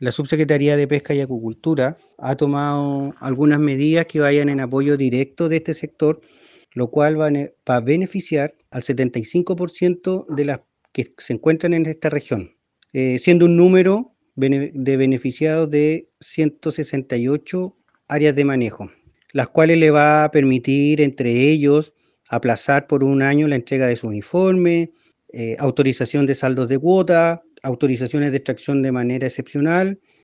la Subsecretaría de Pesca y Acuicultura ha tomado algunas medidas que vayan en apoyo directo de este sector, lo cual va a beneficiar al 75% de las que se encuentran en esta región, siendo un número de beneficiados de 168 áreas de manejo, las cuales le va a permitir, entre ellos, aplazar por un año la entrega de sus informes, autorización de saldos de cuota, autorizaciones de extracción de manera excepcional